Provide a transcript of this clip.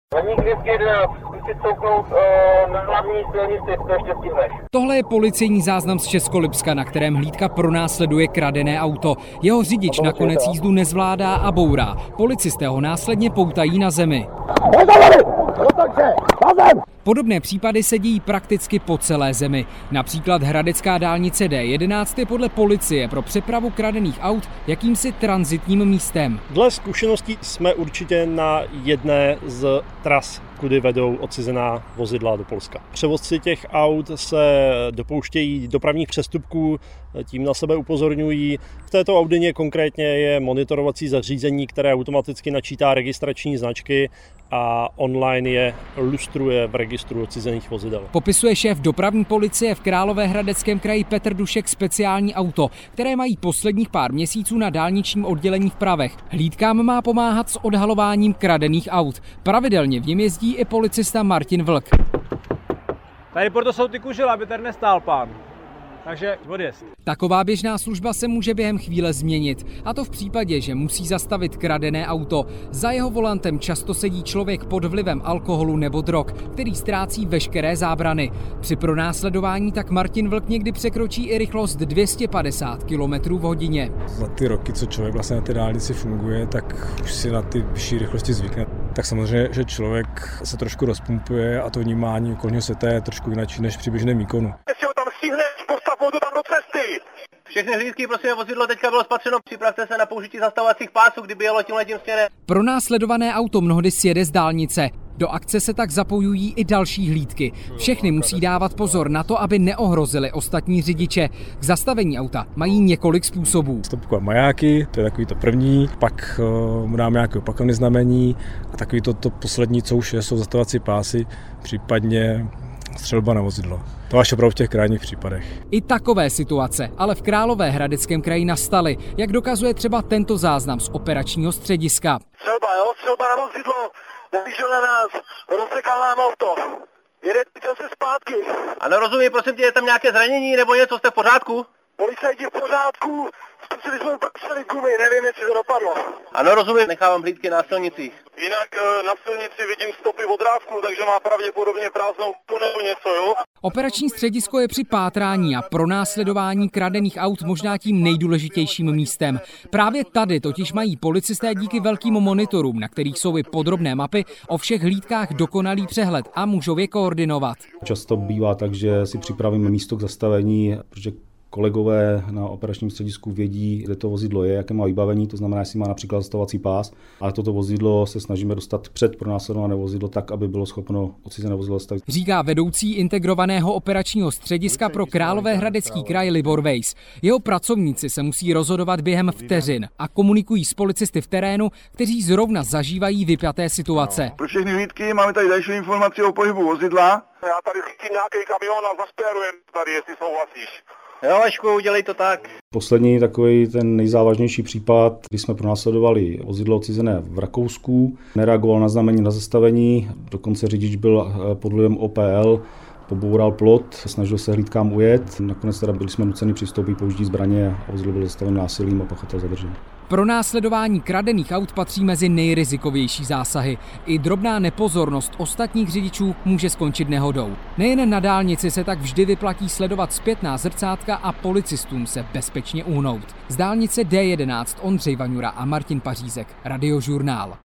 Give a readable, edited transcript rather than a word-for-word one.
Tohle je policejní záznam z Českolipska, na kterém hlídka pronásleduje kradené auto. Jeho řidič nakonec jízdu nezvládá a bourá. Policisté ho následně poutají na zemi. Podobné případy se dějí prakticky po celé zemi. Například hradecká dálnice D11 je podle policie pro přepravu kradených aut jakýmsi tranzitním místem. Dle zkušeností jsme určitě na jedné z tras, kudy vedou odcizená vozidla do Polska. Převozci těch aut se dopouštějí dopravních přestupků, tím na sebe upozorňují. V této Audině konkrétně je monitorovací zařízení, které automaticky načítá registrační značky a online je lustruje v registru odcizených vozidel. Popisuje šéf dopravní policie v Královéhradeckém kraji Petr Dušek speciální auto, které mají posledních pár měsíců na dálničním oddělení v Pravech. Hlídkám má pomáhat s odhalováním kradených aut. Pravidelně v něm jezdí i policista Martin Vlk. Tady proto jsou ty kužele, aby tady nestál pán. Takže odjezd. Taková běžná služba se může během chvíle změnit. A to v případě, že musí zastavit kradené auto. Za jeho volantem často sedí člověk pod vlivem alkoholu nebo drog, který ztrácí veškeré zábrany. Při pronásledování tak Martin Vlk někdy překročí i rychlost 250 km/h. Za ty roky, co člověk vlastně na té dálnici funguje, tak už si na ty vyšší rychlosti zvykne. Tak samozřejmě, že člověk se trošku rozpumpuje a to vnímání okolního světa je trošku jináčí než při běžném výkonu. Všechny hlídky, prosím, vozidlo teďka bylo spatřeno. Připravte se na použití zastavovacích pásů, kdyby jelo tímhletím směrem. Pronásledované auto mnohdy sjede z dálnice. Do akce se tak zapojují i další hlídky. Všechny musí dávat pozor na to, aby neohrozili ostatní řidiče. K zastavení auta mají několik způsobů. Stopkové majáky, to je takový to první, pak mu dáme nějaké opakované znamení a takový to poslední, co už je, jsou zastavovací pásy, případně střelba na vozidlo. To až opravdu v těch krajních případech. I takové situace ale v Královéhradeckém kraji nastaly, jak dokazuje třeba tento záznam z operačního střediska. Střelba na vozidlo, nevýšel na nás, rozsekal nám auto. Jede se zpátky. Ano, rozumím, prosím tě, je tam nějaké zranění nebo něco, jste v pořádku? Policajti v pořádku, zkusili jsme přeli gumy, nevím, jestli to dopadlo. Ano, rozumím, nechávám hlídky na silnici. Jinak na silnici vidím stopy vodrávku, takže má pravděpodobně prázdnou tunelu něco, jo? Operační středisko je při pátrání a pronásledování kradených aut možná tím nejdůležitějším místem. Právě tady totiž mají policisté díky velkým monitorům, na kterých jsou i podrobné mapy, o všech hlídkách dokonalý přehled a můžou je koordinovat. Často bývá tak, že si připravíme místo k zastavení, protože kolegové na operačním středisku vědí, kde to vozidlo je, jaké má vybavení, to znamená, jestli má například zastavovací pás, ale toto vozidlo se snažíme dostat před pronásledované vozidlo tak, aby bylo schopno odcizené vozidlo zastavit. Říká vedoucí integrovaného operačního střediska pro Královéhradecký kraj Libor Weiss. Jeho pracovníci se musí rozhodovat během vteřin a komunikují s policisty v terénu, kteří zrovna zažívají vypjaté situace. Pro všechny hlídky máme tady další informaci o pohybu vozidla. Já tady chytím nějaký kamion a zaspérujem tady, jestli souhlasíš. Jo, Vašku, udělej to tak. Poslední takový ten nejzávažnější případ, kdy jsme pronásledovali vozidlo odcizené v Rakousku, nereagoval na znamení na zastavení, dokonce řidič byl pod vlivem OPL, poboural plot, snažil se hlídkám ujet, nakonec teda byli jsme nuceni přistoupit použití zbraně a vozidlo bylo zastaveno násilím a pachatel zadržen. Pronásledování kradených aut patří mezi nejrizikovější zásahy. I drobná nepozornost ostatních řidičů může skončit nehodou. Nejen na dálnici se tak vždy vyplatí sledovat zpětná zrcátka a policistům se bezpečně uhnout. Z dálnice D11 Ondřej Vaňura a Martin Pařízek, Radiožurnál.